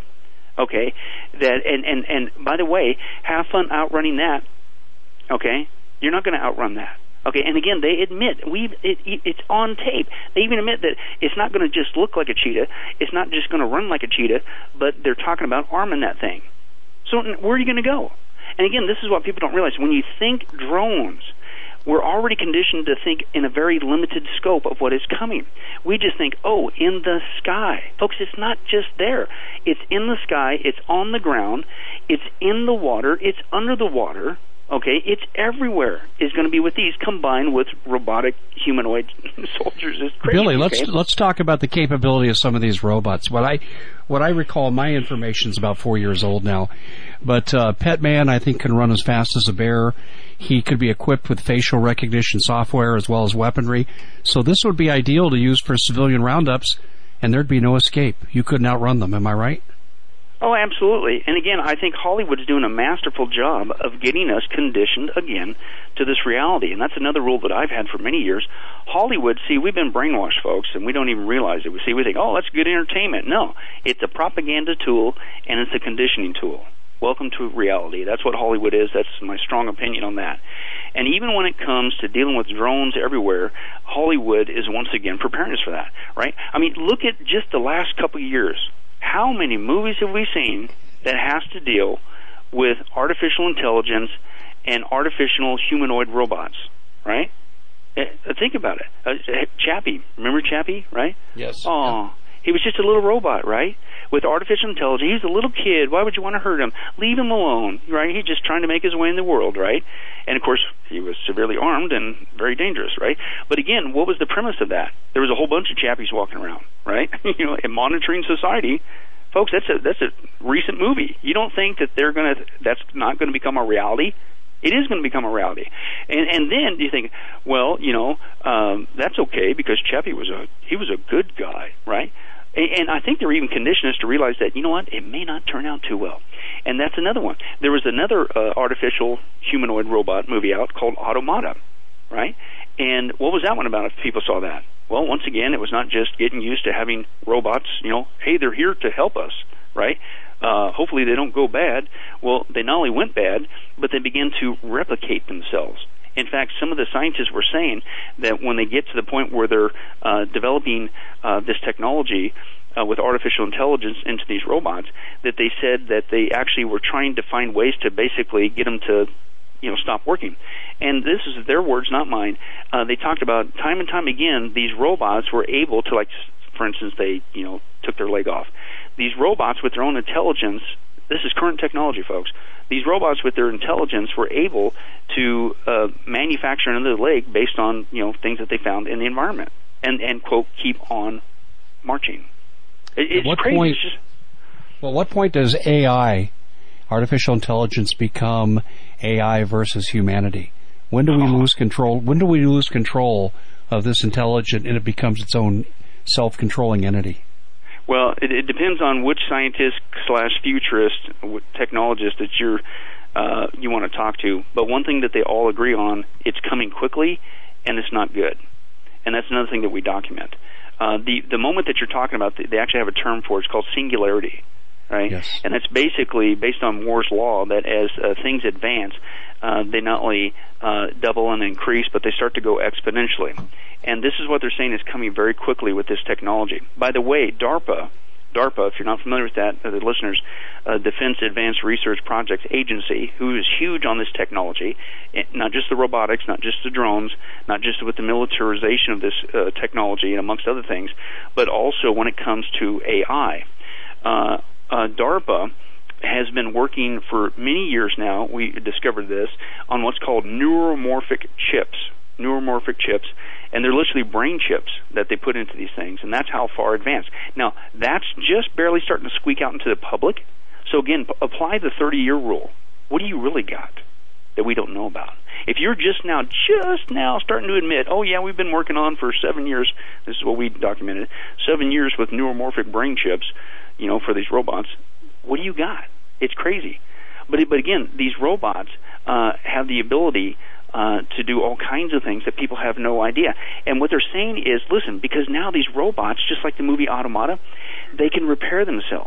okay, that, and, and, and by the way, have fun outrunning that, okay? You're not going to outrun that. Okay, and again, they admit, we it, it's on tape. They even admit that it's not going to just look like a cheetah. It's not just going to run like a cheetah, but they're talking about arming that thing. So where are you going to go? And again, this is what people don't realize. When you think drones, we're already conditioned to think in a very limited scope of what is coming. We just think, oh, in the sky. Folks, it's not just there. It's in the sky. It's on the ground. It's in the water. It's under the water. Okay, it's everywhere is going to be with these combined with robotic humanoid soldiers. It's crazy. Billy, let's okay? let's talk about the capability of some of these robots. What I what I recall, my information is about four years old now, but uh, Petman I think can run as fast as a bear. He could be equipped with facial recognition software as well as weaponry. So this would be ideal to use for civilian roundups, and there'd be no escape. You couldn't outrun them. Am I right? Oh, absolutely. And again, I think Hollywood's doing a masterful job of getting us conditioned again to this reality. And that's another rule that I've had for many years. Hollywood, see, we've been brainwashed, folks, and we don't even realize it. We see, we think, oh, that's good entertainment. No, it's a propaganda tool, and it's a conditioning tool. Welcome to reality. That's what Hollywood is. That's my strong opinion on that. And even when it comes to dealing with drones everywhere, Hollywood is once again preparing us for that, right? I mean, look at just the last couple of years. How many movies have we seen that has to deal with artificial intelligence and artificial humanoid robots, right? Uh, think about it. Uh, Chappie, remember Chappie, right? Yes. Oh, he was just a little robot, right? With artificial intelligence. He's a little kid. Why would you want to hurt him? Leave him alone, right? He's just trying to make his way in the world, right? And, of course, he was severely armed and very dangerous, right? But, again, what was the premise of that? There was a whole bunch of Chappies walking around, right? you know, and monitoring society. Folks, that's a that's a recent movie. You don't think that they're going to that's not going to become a reality? It is going to become a reality. And and then you think, well, you know, um, that's okay because Chappie was a he was a good guy, right? And, and I think they're even conditioned us to realize that, you know what, it may not turn out too well. And that's another one. There was another uh, artificial humanoid robot movie out called Automata, right? And what was that one about if people saw that? Well, once again, it was not just getting used to having robots, you know, hey, they're here to help us, right? Uh, hopefully they don't go bad. Well, they not only went bad, but they began to replicate themselves. In fact, some of the scientists were saying that when they get to the point where they're uh, developing uh, this technology uh, with artificial intelligence into these robots, that they said that they actually were trying to find ways to basically get them to, you know, stop working. And this is their words, not mine. Uh, they talked about time and time again, these robots were able to, like, for instance, they, you know, took their leg off. These robots with their own intelligence, this is current technology, folks. These robots with their intelligence were able to uh, manufacture another leg based on, you know, things that they found in the environment and, and quote, keep on marching. It, it's at what crazy. Point, it's just, well, what point does A I, artificial intelligence, become A I versus humanity? When do we lose control? When do we lose control of this intelligent and it becomes its own self-controlling entity? Well, it, it depends on which scientist slash futurist, technologist that you're uh, you want to talk to. But one thing that they all agree on, it's coming quickly, and it's not good. And that's another thing that we document. Uh, the the moment that you're talking about, they actually have a term for it. It's called singularity, right? Yes. And that's basically based on Moore's law that as uh, things advance, uh, they not only uh, double and increase, but they start to go exponentially. And this is what they're saying is coming very quickly with this technology. By the way, DARPA, DARPA, if you're not familiar with that, uh, the listeners, uh, Defense Advanced Research Projects Agency, who is huge on this technology, not just the robotics, not just the drones, not just with the militarization of this uh, technology, and amongst other things, but also when it comes to A I. Uh, uh, DARPA has been working for many years now, we discovered this, on what's called neuromorphic chips, neuromorphic chips, and they're literally brain chips that they put into these things, and that's how far advanced. Now, that's just barely starting to squeak out into the public. So again, p- apply the thirty-year rule. What do you really got that we don't know about? If you're just now, just now starting to admit, oh yeah, we've been working on for seven years, this is what we documented, seven years with neuromorphic brain chips, you know, for these robots, what do you got? It's crazy. But, but again, these robots uh, have the ability Uh, to do all kinds of things that people have no idea. And what they're saying is, listen, because now these robots, just like the movie Automata, they can repair themselves.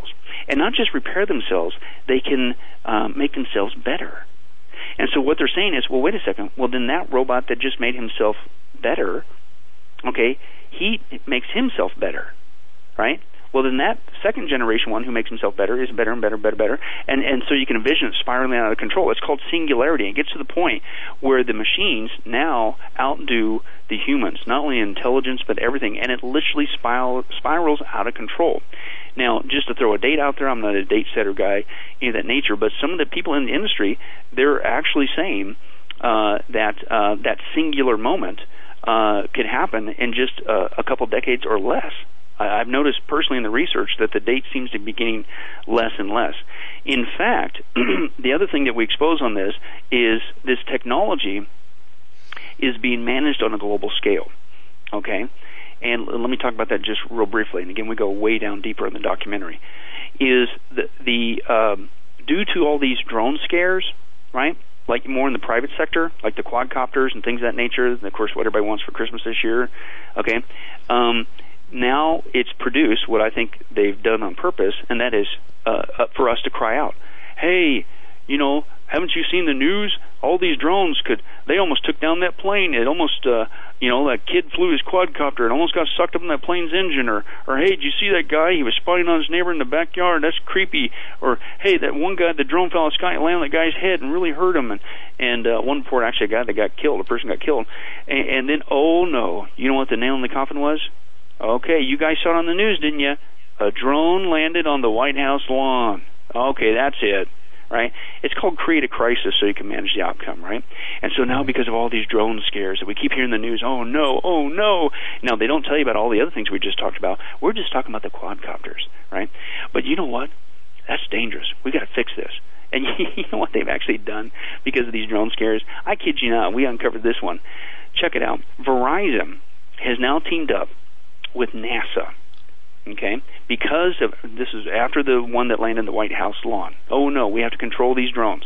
And not just repair themselves, they can um, make themselves better. And so what they're saying is, well, wait a second. Well, then that robot that just made himself better, okay, he makes himself better, right? Well, then that second generation one who makes himself better is better and better and better and better. And, and so you can envision it spiraling out of control. It's called singularity. It gets to the point where the machines now outdo the humans, not only in intelligence but everything, and it literally spiral, spirals out of control. Now, just to throw a date out there, I'm not a date setter guy, any of that nature, but some of the people in the industry, they're actually saying uh, that uh, that singular moment uh, could happen in just uh, a couple decades or less. I've noticed personally in the research that the date seems to be getting less and less. In fact, the other thing that we expose on this is this technology is being managed on a global scale, okay? And let me talk about that just real briefly. And again, we go way down deeper in the documentary. Is the, the um, due to all these drone scares, right? Like more in the private sector, like the quadcopters and things of that nature, and of course what everybody wants for Christmas this year, okay? Um, now it's produced what I think they've done on purpose, and that is uh, for us to cry out, hey, you know, haven't you seen the news? All these drones could, they almost took down that plane. It almost, uh, you know, that kid flew his quadcopter and almost got sucked up in that plane's engine. Or, or hey, did you see that guy? He was spying on his neighbor in the backyard. That's creepy. Or, hey, that one guy, the drone fell out of the sky and landed on that guy's head and really hurt him. And, and uh, one report, actually, a guy that got killed, a person got killed. And, and then, oh, no, you know what the nail in the coffin was? Okay, you guys saw it on the news, didn't you? A drone landed on the White House lawn. Okay, that's it. Right? It's called create a crisis so you can manage the outcome, right? And so now because of all these drone scares that we keep hearing in the news, oh no, oh no. Now they don't tell you about all the other things we just talked about. We're just talking about the quadcopters, right? But you know what? That's dangerous. We've got to fix this. And you know what they've actually done because of these drone scares? I kid you not, we uncovered this one. Check it out. Verizon has now teamed up with NASA. Okay, because of this is after the one that landed in the White House lawn. Oh no, we have to control these drones.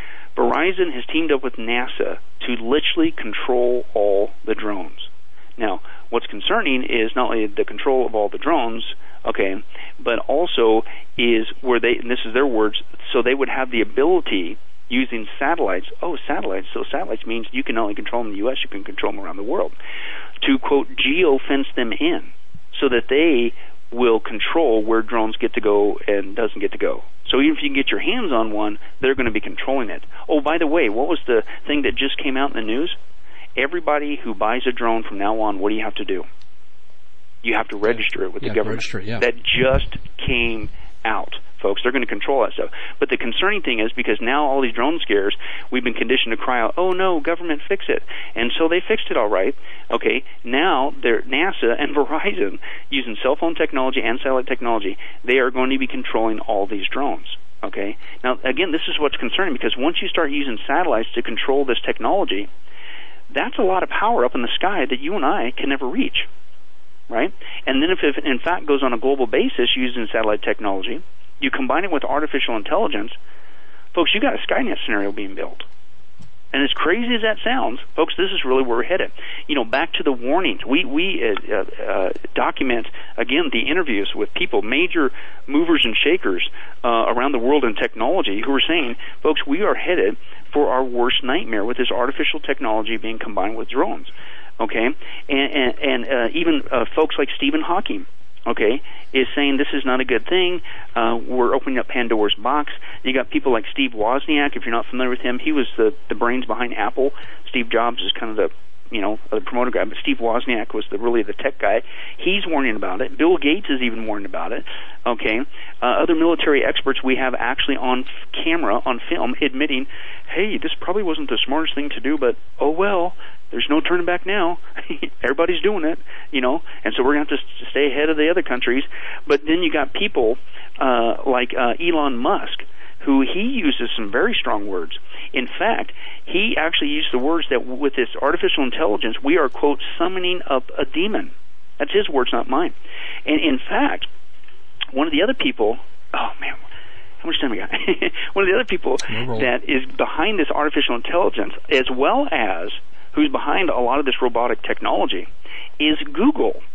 Verizon has teamed up with NASA to literally control all the drones. Now, what's concerning is not only the control of all the drones, okay, but also is where they, and this is their words, so they would have the ability using satellites. Oh, satellites. So satellites means you can not only control them in the U S, you can control them around the world. To quote, geo-fence them in, so that they will control where drones get to go and doesn't get to go. So even if you can get your hands on one, they're going to be controlling it. Oh, by the way, what was the thing that just came out in the news? Everybody who buys a drone from now on, what do you have to do? You have to register it with yeah, the government. Register it, yeah. That just came out, folks. They're going to control that stuff. But the concerning thing is because now all these drone scares, we've been conditioned to cry out, oh no, government, fix it. And so they fixed it all right. Okay, now they're NASA and Verizon, using cell phone technology and satellite technology, they are going to be controlling all these drones. Okay, now again, this is what's concerning because once you start using satellites to control this technology, that's a lot of power up in the sky that you and I can never reach. Right? And then if it in fact goes on a global basis using satellite technology, you combine it with artificial intelligence, folks, you got a Skynet scenario being built. And as crazy as that sounds, folks, this is really where we're headed. You know, back to the warnings. We we uh, uh, document, again, the interviews with people, major movers and shakers uh, around the world in technology who are saying, folks, we are headed for our worst nightmare with this artificial technology being combined with drones. Okay, and and, and uh, even uh, folks like Stephen Hawking, okay, is saying this is not a good thing. Uh, we're opening up Pandora's box. You got people like Steve Wozniak. If you're not familiar with him, he was the the brains behind Apple. Steve Jobs is kind of the you know the promoter guy, but Steve Wozniak was the really the tech guy. He's warning about it. Bill Gates is even warned about it. Okay, uh, other military experts we have actually on f- camera, on film, admitting, hey, this probably wasn't the smartest thing to do, but oh well. There's no turning back now. Everybody's doing it, you know, and so we're going to have to stay ahead of the other countries. But then you got people uh, like uh, Elon Musk, who he uses some very strong words. In fact, he actually used the words that with this artificial intelligence, we are, quote, summoning up a demon. That's his words, not mine. And in fact, one of the other people, oh, man, how much time we got? One of the other people that is behind this artificial intelligence, as well as who's behind a lot of this robotic technology, is Google.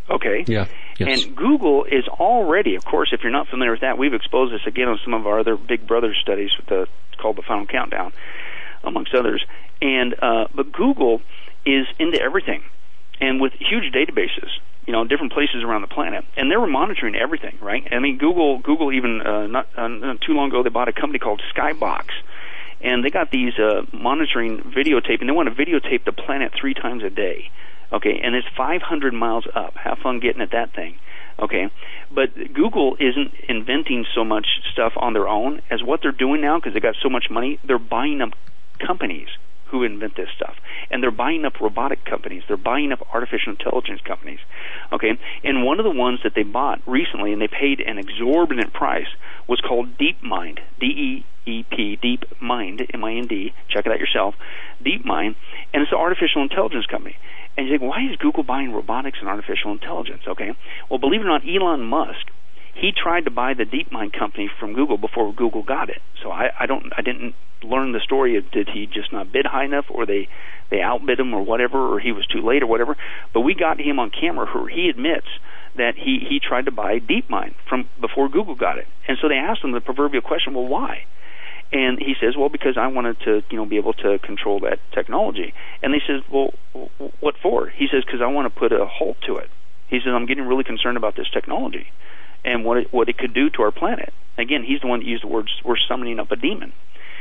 Okay? Yeah. Yes. And Google is already, of course, if you're not familiar with that, we've exposed this again on some of our other Big Brother studies with the, called the Final Countdown, amongst others. And uh, but Google is into everything, and with huge databases, you know, different places around the planet, and they were monitoring everything, right? I mean, Google, Google even uh, not, uh, not too long ago, they bought a company called Skybox, and they got these uh, monitoring videotaping. They want to videotape the planet three times a day, okay? And it's five hundred miles up. Have fun getting at that thing, okay? But Google isn't inventing so much stuff on their own as what they're doing now, because they got so much money. They're buying up companies who invent this stuff, and they're buying up robotic companies. They're buying up artificial intelligence companies, okay? And one of the ones that they bought recently, and they paid an exorbitant price, was called DeepMind, D E E P, DeepMind, M I N D. Check it out yourself, DeepMind, and it's an artificial intelligence company. And you think, why is Google buying robotics and artificial intelligence? Okay, well, believe it or not, Elon Musk, he tried to buy the DeepMind company from Google before Google got it. So I, I don't, I didn't learn the story of did he just not bid high enough, or they they outbid him, or whatever, or he was too late, or whatever. But we got him on camera where he admits that he he tried to buy DeepMind from before Google got it. And so they asked him the proverbial question, well, why? And he says, well, because I wanted to, you know, be able to control that technology. And they says, well, what for? He says, because I want to put a halt to it. He says, I'm getting really concerned about this technology and what it, what it could do to our planet. Again, he's the one that used the words, we're summoning up a demon.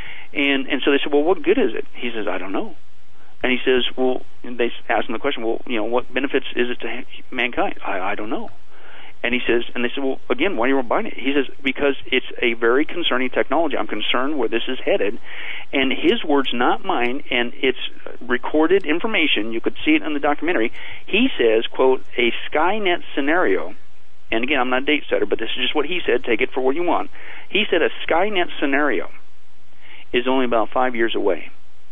And and so they said, well, what good is it? He says, I don't know. And he says, well, and they asked him the question, well, you know, what benefits is it to mankind? I, I don't know. And he says, and they said, well, again, why are you buying it? He says, because it's a very concerning technology. I'm concerned where this is headed. And his words, not mine, and it's recorded information. You could see it in the documentary. He says, quote, a Skynet scenario, and again, I'm not a date setter, but this is just what he said. Take it for what you want. He said a Skynet scenario is only about five years away.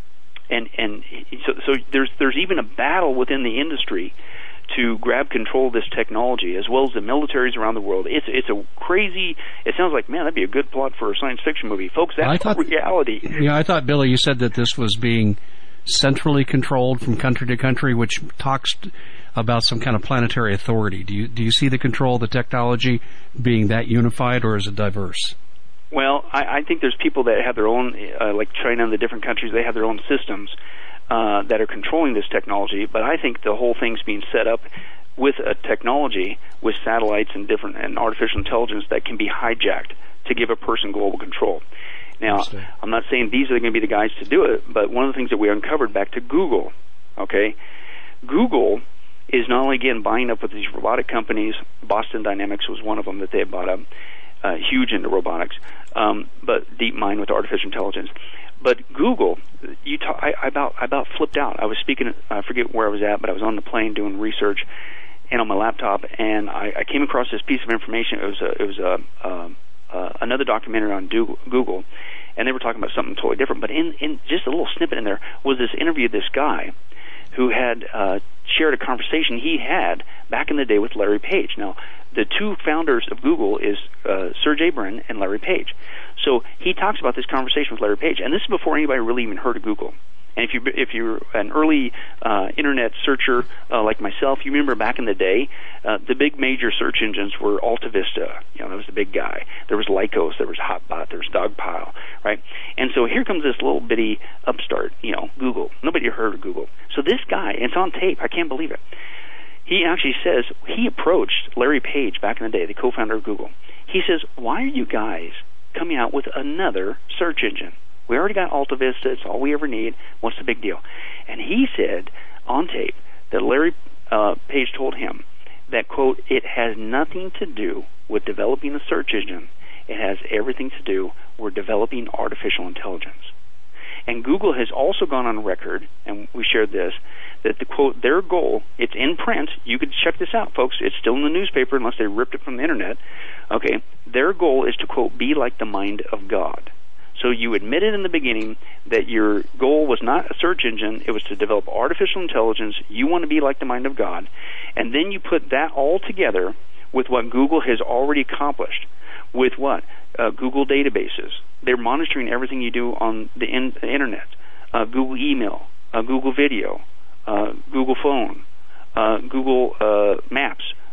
And and so, so there's there's even a battle within the industry to grab control of this technology, as well as the militaries around the world. It's it's a crazy. It sounds like, man, that'd be a good plot for a science fiction movie, folks. That's I thought, reality. Yeah, I thought, Billy, you said that this was being centrally controlled from country to country, which talks about some kind of planetary authority. Do you do you see the control of the technology being that unified, or is it diverse? Well, I, I think there's people that have their own, uh, like China and the different countries, they have their own systems uh, that are controlling this technology. But I think the whole thing's being set up with a technology, with satellites and different and artificial intelligence that can be hijacked to give a person global control. Now, I'm not saying these are going to be the guys to do it, but one of the things that we uncovered back to Google, okay, Google is not only, again, buying up with these robotic companies. Boston Dynamics was one of them that they had bought up. Uh, huge into robotics, um, but DeepMind with artificial intelligence. But Google, you ta- I, I about I about flipped out. I was speaking, I forget where I was at, but I was on the plane doing research, and on my laptop, and I, I came across this piece of information. It was a, it was a, um, uh, another documentary on Google, and they were talking about something totally different. But in, in just a little snippet in there was this interview of this guy who had uh, shared a conversation he had back in the day with Larry Page. Now, the two founders of Google is uh, Sergey Brin and Larry Page. So he talks about this conversation with Larry Page, and this is before anybody really even heard of Google. And if you if you're an early uh, internet searcher uh, like myself, you remember back in the day, uh, the big major search engines were Alta Vista. You know, that was the big guy. There was Lycos. There was Hotbot. There was Dogpile. Right. And so here comes this little bitty upstart. You know, Google. Nobody heard of Google. So this guy, it's on tape. I can't believe it. He actually says he approached Larry Page back in the day, the co-founder of Google. He says, "Why are you guys coming out with another search engine? We already got Alta Vista. It's all we ever need. What's the big deal?" And he said on tape that Larry uh, Page told him that, quote, "it has nothing to do with developing a search engine. It has everything to do with developing artificial intelligence." And Google has also gone on record, and we shared this, that the quote, their goal, it's in print, you could check this out, folks, it's still in the newspaper unless they ripped it from the internet, okay, their goal is to, quote, be like the mind of God. So you admitted in the beginning that your goal was not a search engine, it was to develop artificial intelligence, you want to be like the mind of God, and then you put that all together with what Google has already accomplished, with what? Uh, Google databases. They're monitoring everything you do on the, in- the internet, uh, Google email, uh, Google video, uh, Google phone, uh, Google uh, Maps,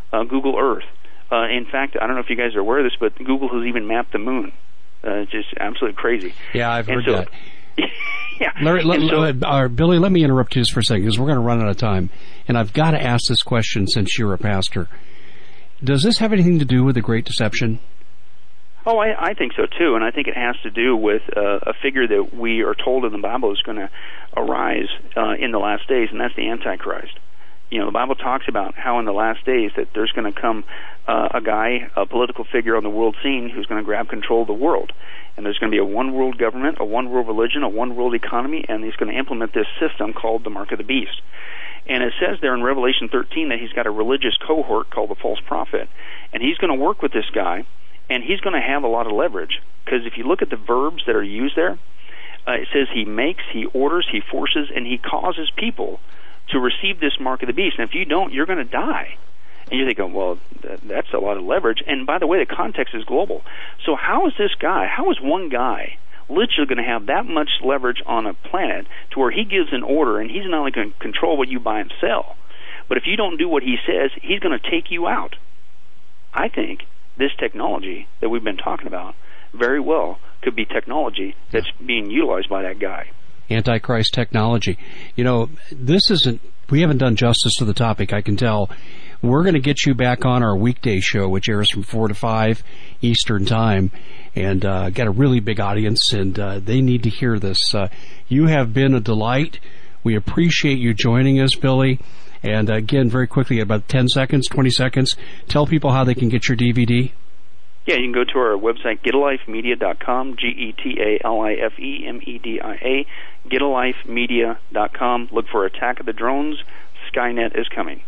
uh, Google Earth. Uh, in fact, I don't know if you guys are aware of this, but Google has even mapped the moon. Uh, just absolutely crazy. Yeah, I've heard so, that. yeah. Larry, let, so, let, uh, Billy, let me interrupt you just for a second because we're going to run out of time. And I've got to ask this question since you're a pastor. Does this have anything to do with the Great Deception? Oh, I, I think so, too. And I think it has to do with uh, a figure that we are told in the Bible is going to arise uh, in the last days, and that's the Antichrist. You know, the Bible talks about how in the last days that there's going to come uh, a guy, a political figure on the world scene who's going to grab control of the world. And there's going to be a one-world government, a one-world religion, a one-world economy, and he's going to implement this system called the Mark of the Beast. And it says there in Revelation thirteen that he's got a religious cohort called the false prophet. And he's going to work with this guy, and he's going to have a lot of leverage. Because if you look at the verbs that are used there, uh, it says he makes, he orders, he forces, and he causes people to receive this mark of the beast. And if you don't, you're going to die. And you're thinking, well, that's a lot of leverage. And by the way, the context is global. So how is this guy, how is one guy literally going to have that much leverage on a planet to where he gives an order and he's not only going to control what you buy and sell, but if you don't do what he says, he's going to take you out? I think this technology that we've been talking about very well could be technology that's being utilized by that guy. Antichrist technology. You know, this isn't, we haven't done justice to the topic, I can tell. We're going to get you back on our weekday show, which airs from four to five Eastern Time, and uh, got a really big audience, and uh, they need to hear this. Uh, you have been a delight. We appreciate you joining us, Billy. And uh, again, very quickly, about ten seconds, twenty seconds, tell people how they can get your D V D. Yeah, you can go to our website, get a life media dot com, G E T A L I F E M E D I A, get a life media dot com. Look for Attack of the Drones. Skynet is coming.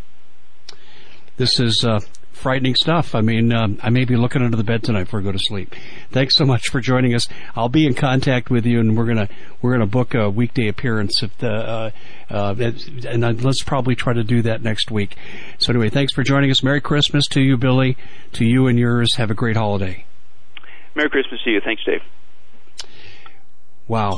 This is uh, frightening stuff. I mean, um, I may be looking under the bed tonight before I go to sleep. Thanks so much for joining us. I'll be in contact with you, and we're gonna we're gonna book a weekday appearance. If the uh, uh, and let's probably try to do that next week. So anyway, thanks for joining us. Merry Christmas to you, Billy. To you and yours. Have a great holiday. Merry Christmas to you. Thanks, Dave. Wow.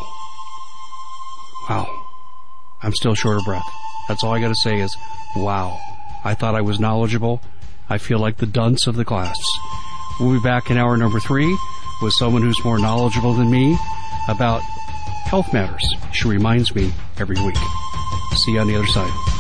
Wow. I'm still short of breath. That's all I got to say is, wow. I thought I was knowledgeable. I feel like the dunce of the class. We'll be back in hour number three with someone who's more knowledgeable than me about health matters. She reminds me every week. See you on the other side.